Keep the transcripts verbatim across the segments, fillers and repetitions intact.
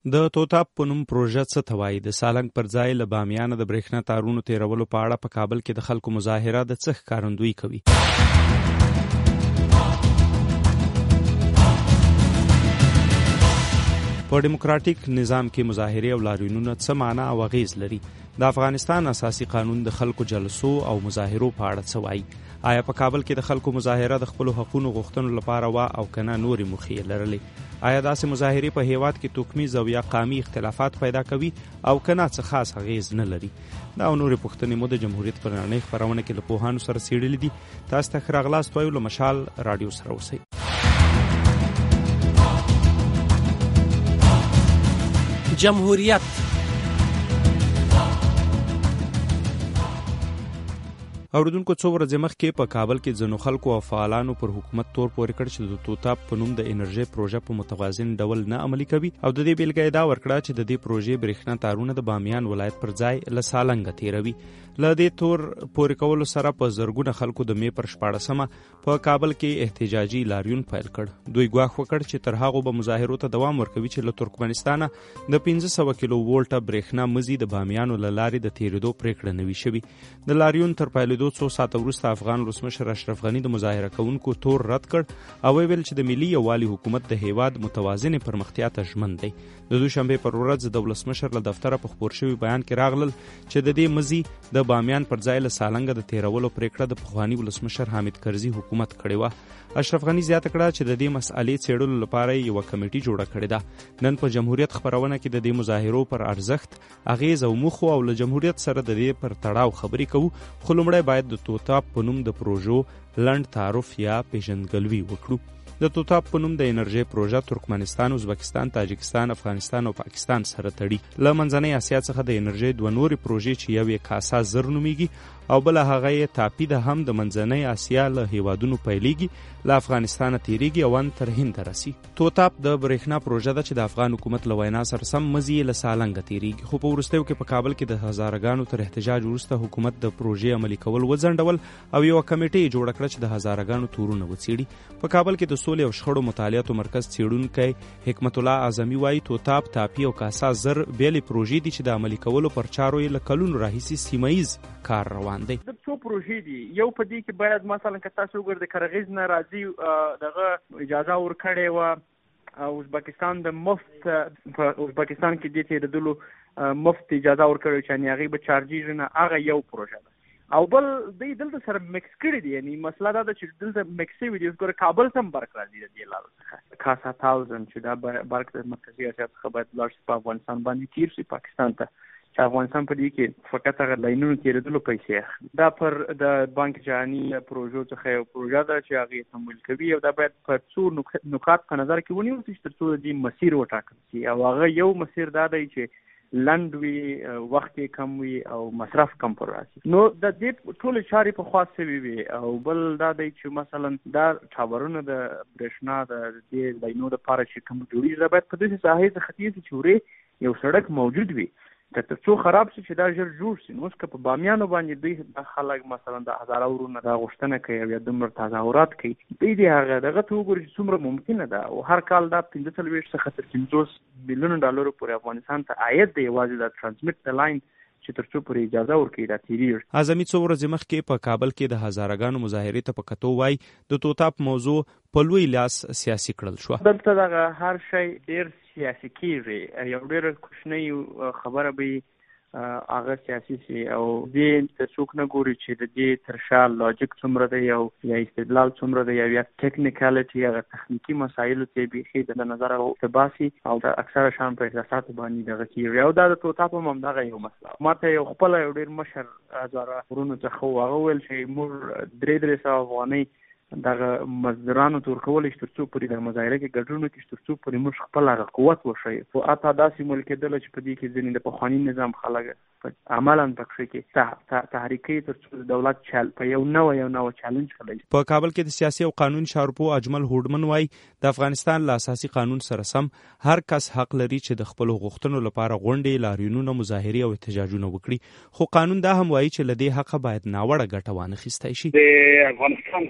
د توتاب په نوم پروژه څه ته وایي؟ د سالنګ پر ځای له بامیانه د برېښنا تارونو تیرولو په اړه په کابل کې د خلکو مظاهره د څه ښکارندویي کوي؟ په ډیموکراټیک نظام کې مظاهرې او لاریونونه څه معنا او اغیز لري؟ د افغانستان اساسي قانون د خلکو جلسو او مظاهرو په اړه څه وایي؟ آیا په کابل کې د خلکو مظاهره د خپلو حقونو غوښتنو لپاره وا او کنه نورې موخې لرلې؟ آیا داسې مظاهرې په هیواد کې توکمیز او یا قامي اختلافات پیدا کوي او کنه څه خاص اغیز نه لري؟ دا او نورې پوښتنې مو د جمهوریت په نړۍ خپرونه کې له پوهانو سره څېړلې دي. تاسو ته ښه راغلاست وایو. له مشال راډیو سره اوسئ. جمهوریت اوریدونکو، څو ورځې مخکې په کابل کې ځینو خلکو او فعالانو پر حکومت تور پورې کړ چې د توتاب په نوم د انرژي پروژه په متوازن ډول نه عملي کوي او د دې بیلګه دا ورکړه چې د دې پروژې برېښنا تارونه د بامیان ولایت پر ځای له سالنګ تیروي. له دې تور پورې کولو سره په زرګونه خلکو د مې پر شپاړسمه په کابل کې احتجاجي لاریون پیل کړ. دوی ګواښ وکړ چې تر هغو به مظاهرو ته دوام ورکوي چې له ترکمنستانه د پنځه سوه کیلو وولټه برېښنا مزي د بامیانو له لارې د تیریدو پرېکړه نوي شوي. د لاریون تر پیلېدو څو ساعته وروسته افغان ولسمشر اشرف غني د مظاهره کوونکو تور رد کړ او ویل چې د ملي یووالي حکومت د هیواد متوازن پرمختیا ته ژمن دی. د دوشنبه پر ورځ د ولسمشر له دفتره په خپور شوي بیان کې راغلل چې د دې مزي د بامیان پر ځای له سالنګ د تیرولو پرېکړه د پخواني ولسمشر حامد کرزي حکومت کړې وه. اشرف غني زیاته کړه چې د دې مسئلې څېړلو لپاره یوه کمیټي جوړه کړې ده. نن په جمهوریت خپرونه کې د دې مظاهرو پر ارزښت، اغیز او موخو او له جمهوریت سره د دې پر تړاو خبرې کوو، خو لومړی باید د توتاب په نوم د پروژو لنډ تعارف یا پیژندګلوي وکړو. د توتاب په نوم د انرژي پروژه ترکمنستان، ازبکستان، تاجکستان، افغانستان او پاکستان سره تړي. له منځنۍ اسیا څخه د انرژي دوه نورې پروژې چې یو یې کاسا زر نومیږي او بل هغه یې تاپی ده هم د منځنۍ اسیا له هیوادونو پیلېږي، له افغانستان تیریږي او ان تر هند رسي. توتاب د برېښنا پروژه ده چې د افغان حکومت له وینا سره سم مزي له سالنګ تیریږي، خو په وروستیو کې په کابل کې د هزارهګانو تر احتجاج وروسته حکومت د پروژې عملي کول وځنډول او یو کمیټه جوړه کړه چې د هزارهګانو تورونه وڅېړي. په کابل کې د سولې او شخړو مطالعاتو مرکز څېړونکی حکمت الله اعظمي وایي توتاب، تاپی او کاسا زر بیلې پروژې دي چې د عملي کولو پر چارو یې له کلونو راهیسې سیمه ییز کار روان دی. د څو پروژې دي، یو په دې کې باید مثلا که تاسو وګورئ د کرغیز نه راځي دغه اجازه ورکړې وه او ازبکستان د مفت په ازبکستان کې دې تېرېدلو مفت اجازه ورکړې چې هغې به چارجېږي نه، هغه یو پروژه ده. او بل دوی دلته سره مکس کړي دي، یعنی مسله دا ده چې دلته مکس شوي دي. ګوره کابل ته هم برق راځي د دې لارو څخه، کاسا تاوزن چې دا برق د مرکزي اسیا څخه باید لاړ شي په افغانستان باندې تیر شي پاکستان ته، چې افغانستان په دې کې فقط هغه لاینونو تېرېدلو پیسې اخلي. دا پر د بانک جهاني پروژو څخه یو پروژه ده چې هغې تمویل کوي او دا باید په څو نکات په نظر کې ونیول شي تر څو د دې مسیر وټاکل شي. او هغه یو مسیر دا دی چې لنډ وي، وخت یې کم وي او مصرف کم پر راسي. نو د دې ټولې چارې په خوا سوي وي. او بل دا دی چې مثلا دا ټاورونه د برېښنا د دې لاینو دپاره چې کوم جوړېږي دا باید په داسې ساحې څخه تېر شي چې ورې یو سړک موجود وي تر څو خراب شي چې دا ژر جوړ شي. نو اوس که په بامیانو باندې دوی د خلک مثلا د هزاره ورونه دا غوښتنه کوي او یا دومره تظاهرات کوي، دوی دې هغه دغه ته وګوري چې څومره ممکنه ده. او هر کال دا پنځه څلوېښت څخه تر پنځوس میلیونه ډالرو پورې افغانستان ته عاید دی یوازې د ټرانسمیټ د لاین چې تر څو پورې اجازه ورکړي دا تیریږي. اعظمي څو ورځې مخکې په کابل کې د هزارهګانو مظاهرې ته په کتو وایي د توتاب موضوع په لوی لاس سیاسي کړل شوه. دلته دغه هر شی ډېر سیاسي کېږي، یو ډېره کوچنۍ خبره به هغه سیاسي سي او دې ته څوک نه ګوري چې د دې تر شا لاجیک څومره دی او یا استدلال څومره دی یا ټکنیکالټي هغه تخنیکي مسایلو ته بیخي د نظره اقتباسي او د اکثره شان په احساساتو باندې دغه کېږي. او دا د توتاب هم همدغه یو مسله. ما ته یو خپله یو ډېر مشر هزاره ورونو څخه و، هغه وویل چې موږ درې درې سوه افغانۍ دغه مزدورانو ته ورکولی شي تر څو پورې د مظاهره کې ګډون وکړي، تر څو پورې موږ خپل هغه قوت وښیو. خو حتی داسې مول کېدله چې په دې کې ځینې د پخواني نظام خلک عملا پکښې کې تحریکوي تر څو د دولت چل په یو نوی یو نوی چالنج کړی. په کابل کې د سیاسي او قانون شارپو اجمل هوډمن وایي د افغانستان له اساسي قانون سره سم هر کس حق لري چې د خپلو غوښتنو لپاره غونډې، لاریونونه، مظاهرې او احتجاجونه وکړي، خو قانون دا هم وایي چې له دې حقه باید ناوړه ګټه وانخیستی شي. د افغانستان د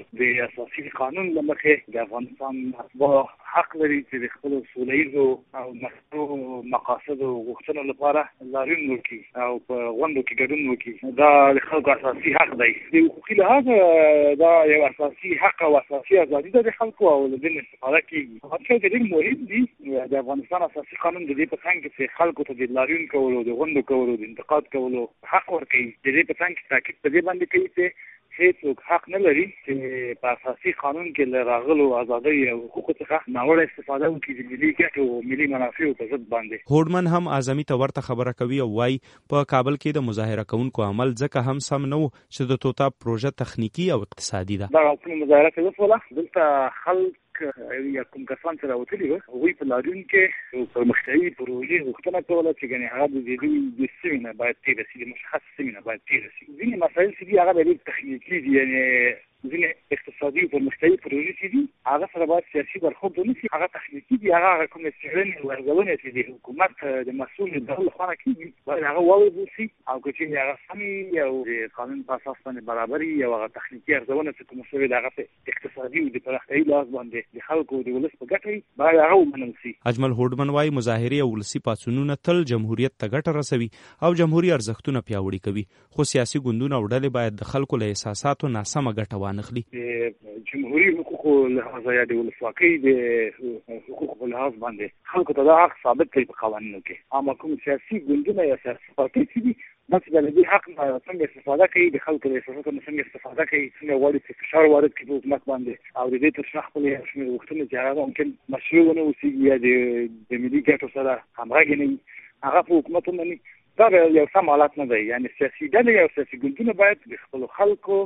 اساسي قانون لمخې د افغانستان مطبوع حق لري چې د خپل سولهییزو او مشروع مقاصدو غوښتنو لپاره لاریون وکړي او په غونډو کې ګډون وکړي. دا د خلکو اساسي حق دی. د حقوقي لحاظ دا یو اساسي حق او اساسي ازادي ده د خلکو او د دې استفاده کیږي. هغه چې ډېر مهم دي د افغانستان اساسي قانون د دې په څنګ کې چې خلکو ته د لاریون کولو د غونډو کولو د انتقاد کولو حق ورکړي. د دې په څنګ کې تاکید په دې باندې کوي چې هیڅوک حق نه لري چې په اساسي قانون کې له راغلو ازادۍ او حقوقو څخه ناوړه استفاده وکړي د ملي ګټو او ملي منافعو په ضد باندې. هوډمن هم اعظمي ته ورته خبره کوي او وايي په کابل کې د مظاهره کوونکو عمل ځکه هم سم نه و چې د توتا پروژه تخنیکی او اقتصادي ده. دا کوم مظاهره کې وسوله دلته خلک یا کوم کسان چې راوتلي وو هغوی په لاریون کې پرمختیایي پروژې غوښتنه کوله چې ګنې هغه د دې د سیمې نه باید تېره شي، د مشخص سیمې نه باید تېره شي. ځینې مسایل چې دي هغه ډېر تخنیکي دي، یعنې ځینې اقتصادي او پرمختیایي پروژې چې دي هغه سره باید سیاسي برخورد ونه شي. هغه تخنیکي دي، هغه کومې څېړنې او ارزونې چې د حکومت د مسؤل ډول لخوا کېږي باید هغه واورېدل شي او که چېرې هغه سمې او د قانون په اساس باندې برابري او هغه تخنیکي ارزونه چې کومه شوې ده هغه په اقتصادي او د پراختیایي لحاظ باندې د خلکو د ولس په ګټه باید هغه ومنل شي. اجمل هوډمن وايي مظاهرې او ولسي پاڅونونه تل جمهوریت ته ګټه رسوي او جمهوریت ارزښتونه پیاوړي کوي، خو سیاسي ګوندونه او ډلې باید د خلکو له احساساتو ناسمه ګټه وانخلي. جمهوریت حقوقو لحاظ یا د ولسواکۍ د حقوقو په لحاظ باندې خلکو ته دا حق ثابت کړي په قوانینو کې. اما کوم سیاسي ګوندونه یا سیاسي پارټۍ چې دي دا چې د دې حق نه څنګه استفاده کوي، د خلکو له احساساتو نه څنګه استفاده کوي، څنګه غواړي چې فشار وارد کړي په حکومت باندې او د دې تر شا خپل یو شمېر غوښتنې چې هغه ممکن مشروع ونه اوسېږي یا د ملي ګټو سره همغږې نه وي، هغه په حکومت ومني. دا یو سم حالت نه دی. یعنې سیاسي ډلې او سیاسي ګوندونه باید د خپلو خلکو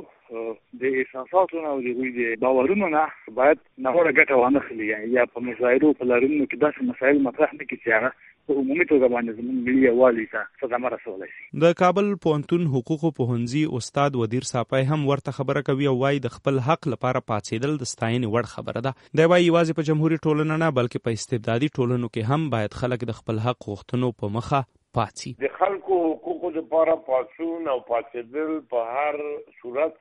د احساساتو نه او د هغوی د باورونو نه باید ناوړه ګټه وانخلي یا په مظاهرو په لاریونو کې داسې مسایل مطرح نه کړي چې هغه په عمومي توګه باندې زموږ ملي یووالي ته صدمه رسولی شي. د کابل پوهنتون حقوقو پوهنځي استاد ودیر ساپی هم ورته خبره کوي او وايي د خپل حق لپاره پاڅېدل د ستاینې وړ خبره ده. دی وايي یوازې په جمهوري ټولنه نه بلکې په استبدادي ټولنو کې هم باید خلک د خپل حق غوښتنو په مخه پاتې. د خلکو حقوقو لپاره پاڅون او پاڅېدل په هر صورت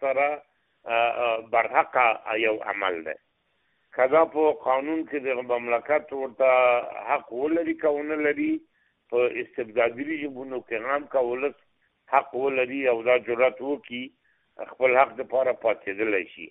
سره برحقه یو عمل دی. کدا په قانون کې د مملکت ورته حق ولري که ونه لري، په استبدادي رژیمونو کې هم که ولس حق ولري او دا جرأت وکړي خپل حق دپاره پاڅېدلی شي.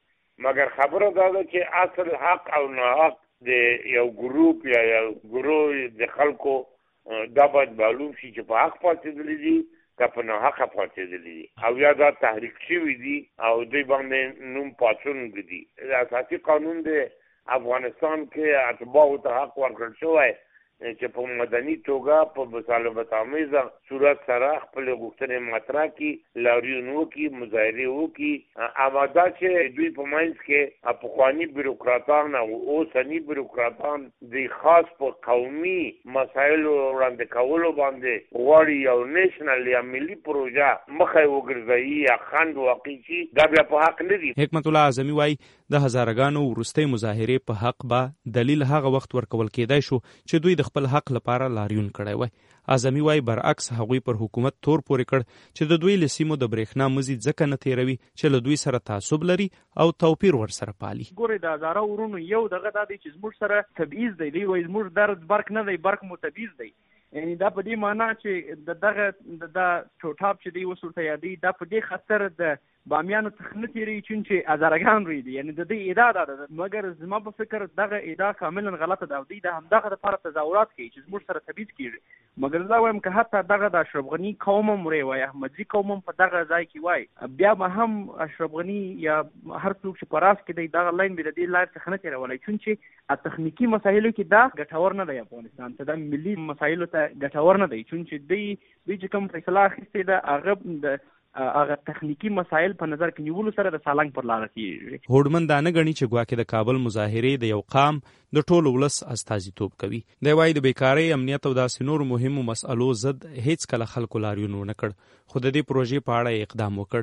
مګر خبره دا ده چې اصل حق او ناحق د یو ګروپ یا یو ګروه د خلکو دا باید معلوم شي چې په حق پاڅېدلی دي که په ناحقه پاڅېدلی دي او یا دا تحریک شوي دي او دوی باندې نوم پاڅون دي. د اساسي قانون د افغانستان کې اتباعو ته حق ورکړل شوی چې په مدني توګه په مطالبت آمیزه صورت سره خپل غوښتنې مطرح کړي، لاریون وکړي، مظاهرې وکړي. اما دا چې دوی په منځ کې پخواني بیروکراتان او اوسني بیروکراتان د خاص په قومي مسایلو وړاندې کولو باندې غواړي یو نیشنل یا ملي پروژه مخه وګرځوي یا خنډ واقع شي، دا بیا په حق نه دي. حکمت الله اعظمي وايي د هزارګانو وروستۍ مظاهرې په حق به دلیل هغه وخت ورکول کېدای شو چې دوی د خپل حق لپاره لاریون کړی وای. اعظمي وايي برعکس هغوی پر حکومت تور پورې کړ چې د دوی له سیمو د برېښنا مزي ځکه نه تېروي چې له دوی سره تعصب لري او توپیر ورسره پالي. ګورئ د هزاره ورونو یو دغه دا دی چې زموږ سره تبعیض دی. دوی وایي زموږ درد برق نه دی، برق مو تبعیض دی. یعنې دا په دې معنا چې د دغه دا چوټاپ چې دی اوس ورته یادوي دا په دې خاطر د بامیانو څخه نه تېروي چون چې هزارګان روی دي. یعنې د دوی ادعا دا ده، مګر زما په فکر دغه ادعا کاملا غلطه ده او دوی د همدغه دپاره تظاهرات کوي چې زموږ سره تبعیض کېږي. مګر زه وایم که حتی دغه د اشرف غني قوم هم وری وای، احمدزي قوم هم په دغه ځای کې وای، بیا به هم اشرف غني یا هر څوک چې په راس کې دی دغه لاین به د دې لارې څخه نه تېرولی چون چې تخنیکي مسایلو کې دا ګټور نه دی افغانستان ته، دا ملي مسایلو ته ګټور نه دی چون چې دوی دوی چې کوم فیصله اخیستې ده هغه د هغه تخنیکی مسایل په نظر کې نیولو سره د سالنګ پر لاره کیږي. هوډمن دا نه غني چې ګواکې د کابل مظاهرې د یو قام د ټولو ولس استازیتوب کوي. دی وايي د بیکارۍ، امنیت او داسې نورو مهمو مسألو ضد هیڅ کله خلکو لاریون ونه کړ، خو د دې پروژې په اړه اقدام وکړ.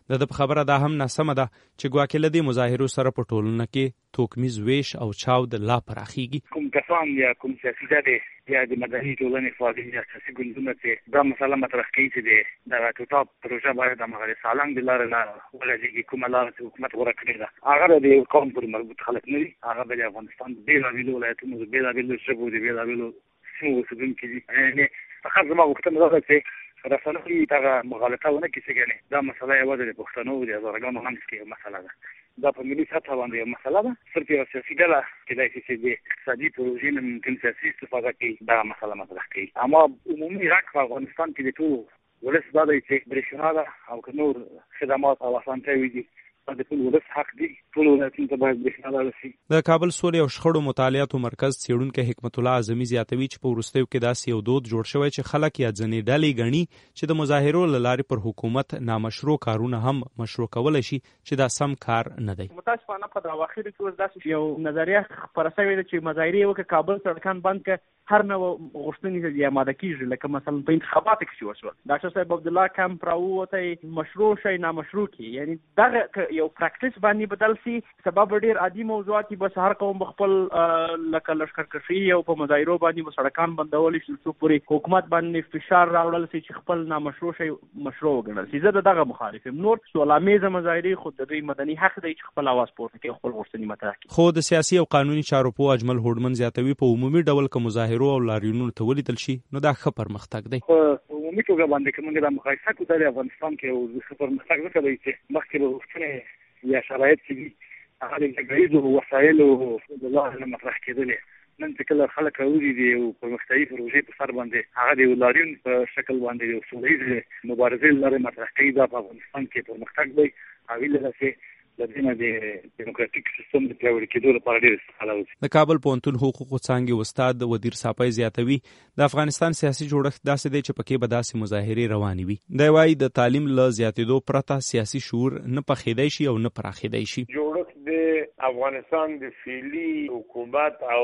د د خبره دا هم ناسمه ده چې ګواکې له دې مظاهرو سره په ټولنه کې توکمیز ویش او چاود لا پراخیږي. کوم کسان یا کوم سیاسي ډلې یا د مدني ټولنې فعالین یا سیاسي ګوندونه چې دا مسله مطرح کوي چې د توتاب پروژه باید د مغرب سالنګ د لارې نه ولګي، کومه لار چې حکومت غوره کړې ده هغه د یو قوم پورې مربوط خلک نه دي، هغه د افغانستان د بېلابېلو ولایتونو د بېلابېلو ژبو د بېلابېلو سیمو اوسېدونکي دي. یعنې فقط زما غوښتنه دا ده چې رسنۍ دغه مغالطه ونه کړي چې ګنې دا مسله یوازې د پښتنو د هزارګانو منځ کې یو مسله ده، دا په ملي سطحه باندې یو مسله ده. صرف یو سیاسي ډله کېدای شي چې د اقتصادي پروژې نه ممکن سیاسي استفاده کوي دغه مسله مطرح کوي. اما عمومي حق په افغانستان کې د ټولو ولس دا دی چې برېښنا ده او که نور خدمات او اسانتیاوې دي د ټول ولس حق دی، ټول ولایتونو ته باید برېښنا لاړه شي. د کابل سولې او شخړو مطالعاتو مرکز څېړونکی حکمت الله اعظمي زیاتوي چې په وروستیو کې داسې یو دود جوړ شوی چې خلک یا ځینې ډلې ګڼي چې د مظاهرو له لارې پر حکومت نامشروع کارونه هم مشروع کولی شي چې دا سم کار نه دی. متاسفانه په اواخرو کې اوس داسې یو نظریه خپره شوې ده چې مظاهرې وکړه کابل سړکان بند کړه، هر نوع غوښتنې یې اماده کیږي، لکه مثلا په انتخاباتو کې چې وشول ډاکټر صاحب عبدالله کمپ راووتی مشروع شی نامشروع کړي، یعنی دغه یو پریکټس باندې بدل سي. سبب ډېر عادي موضوعات بس هر قوم خپل لکه لښکرکشي او په مظاهرو باندې سړکان بندول شي څو پورې حکومت باندې فشار راوړل شي چې خپل نامشروع شی مشروع وګڼل شي. زه دغه مخالف یم. نور سولامیزه مظاهرې خود د دوی مدني حق دی چې خپل اواز پورته کړي، خپل غوښتنې مطرح کړي. خو د سیاسي او قانوني چارو په اجمل هوډمن زیاتوي په عمومي ډول که مظاهرو او لاریونونو ته ولیدل شي نو دا ښه پرمختګ دی. په عمومي توګه باندې که موږ دا مقایسه کړو د افغانستان کې یو ښه پرمختګ ځکه دی چې مخکې به غوښتنې یا شرایط چې دي هغه د جګړیزو وسایلو د لارې نه مطرح کېدلې. نن چې کله خلک راوځي د یو پرمختیایي پروژې په سر باندې هغه د یو لاریون په شکل باندې یو سوله ییزې مبارزې له لارې مطرح کوي، دا په افغانستان کې پرمختګ دی. هغې له لاسې د دې نه د ډیموکراتیک سیستم د پیاوړي کېدو لپاره ډېر استفاده وشي. د کابل پوهنتون حقوقو څانګې استاد ودیر ساپی زیاتوي د افغانستان سیاسي جوړښت داسې دی چې پکې به داسې مظاهرې روانې وي. دی وایي د تعلیم له زیاتېدو پرته سیاسي شعور نه پخېدی شي او نه پراخېدی شي. جوړښت د افغانستان د فعلي حکومت او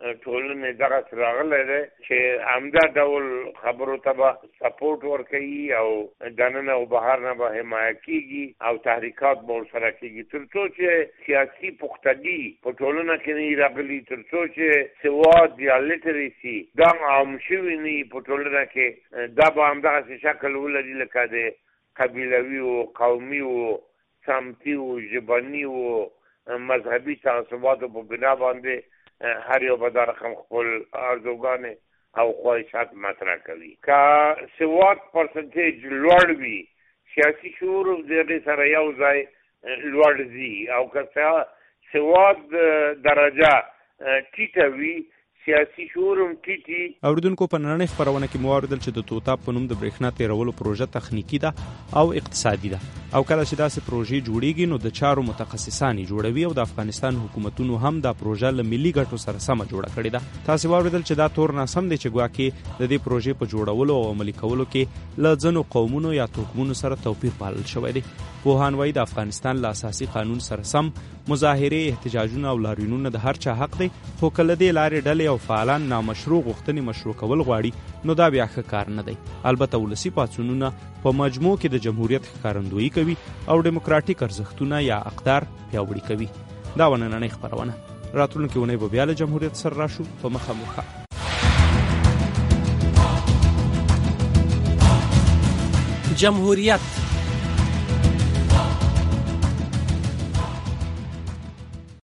ټولنې دغه راغلی دی چې همدا ډول خبرو ته به سپورټ ورکوي او دننه او بهر نه به حمایه کېږي او تحریکات به ورسره کېږي، تر څو چې سیاسي پختګي په ټولنه کې نه راغلي، تر څو چې سواد یا لیټریسي دا عام شوي نه په ټولنه کې، دا به همدغسې شکل ولري لکه د قبیلوي او قومي او سمتي او ژبني او مذهبي تعصباتو په بنا باندې هر یو به دا رقم خپل ارزوګانې او خواهشات مطرح کوي. که سواد پرسنټیج لوړ وي سیاسي شعور د هغې سره یو ځای لوړ ځي، او که سواد درجه ټیټه وي سیاسي شعور هم ټیټي. اوریدونکو په نننۍ خپرونه کې مو واورېدل چې د توتاب په نوم د برېښنا تېرولو پروژه تخنیکي ده او اقتصادي ده، او کله چې داسې پروژې جوړیږي نو د چارو متخصصان یې جوړوي او د افغانستان حکومتونو هم دا پروژه له ملي ګټو سره سمه جوړه کړې ده. تاسې واورېدل چې دا تور ناسم دی چې ګواکې د دې پروژې په جوړولو او عملي کولو کې له ځینو قومونو یا توکمونو سره توپیر پالل شوی دی. پوهان وایي د افغانستان له اساسي قانون سره سم مظاهرې، احتجاجونه او لاریونونه د هر چا حق دی، خو کله دې لارې ډلې او فعالان نامشروع غوښتنې مشروع کول غواړي نو دا بیا ښه کار نه دی. البته ولسي پاڅونونه په مجموع کې د جمهوریت ښکارندویي کوي او ډیموکراټیک ارزښتونه یا اقدار پیاوړي کوي. دا و نننۍ خپرونه. راتلونکې اونۍ به بیا له جمهوریت سره راشو په مخه مخه. جمهوریت